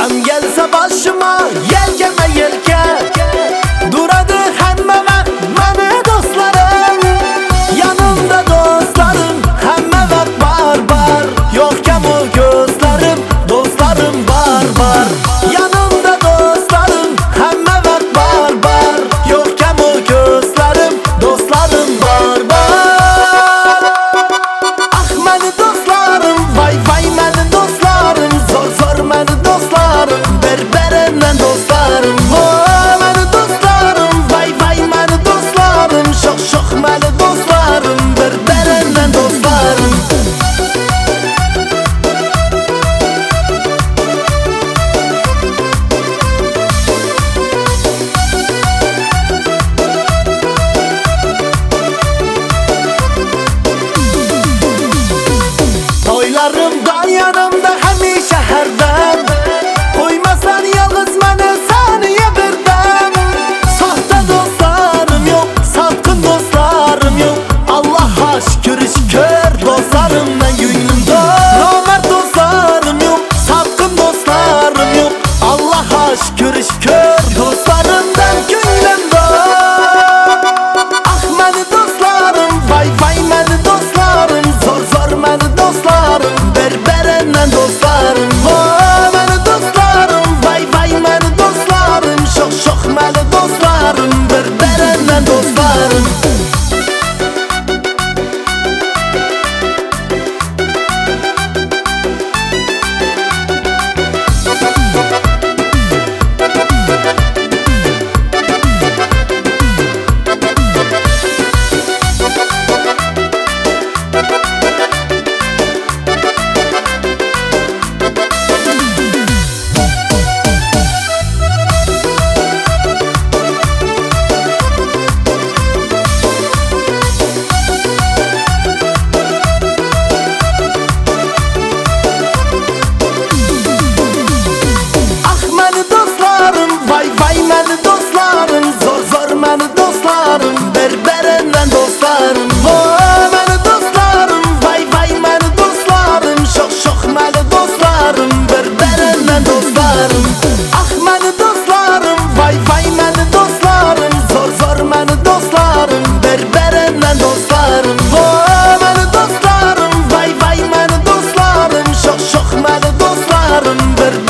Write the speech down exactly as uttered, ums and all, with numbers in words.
Gam gelse başıma yelkeme yelke, duradı hemme mene dostlarım. Yanımda dostlarım hemme vakt bar bar. Yokken o gözlerim dostlarım bar bar. Yanımda dostlarım hemme vakt bar bar. Yokken o gözlerim dostlarım bar bar. Ah meni dostlarım, vay vay meni dostlarım. Zor zor meni dostlarım, berberinden dostlarım. Oh meni dostlarım, vay vay meni dostlarım. Şok şok meni dostlarım, berberinden dostlarım. Toylarımda yanımda hemişe herden, koymasan yalnız mene saniye birden. Sahte dostlarım yok, sapkın dostlarım yok. Allah'a şükür şükür dostlarım ben gönlümde. Nomert dostlarım yok, sapkın dostlarım yok. Allah'a şükür şükür dostlarım ben gönlümde. Ah meni dostlarım, vay vay meni dostlarım. Zor zor meni dostlarım, berberinden dostlarım. Oh meni dostlarım, vay vay meni dostlarım. Şok şok meni dostlarım, berberinden dostlarım. Vay vay meni dostlarım, zor zor meni dostlarım, berberinden dostlarım. Oh meni dostlarım, vay vay meni dostlarım. Şok şok meni dostlarım, berberinden dostlarım. Ah meni dostlarım, vay vay meni dostlarım. Zor zor meni dostlarım, berberinden dostlarım. Oh meni dostlarım, vay vay meni dostlarım. Şok şok meni dostlarım, berberinden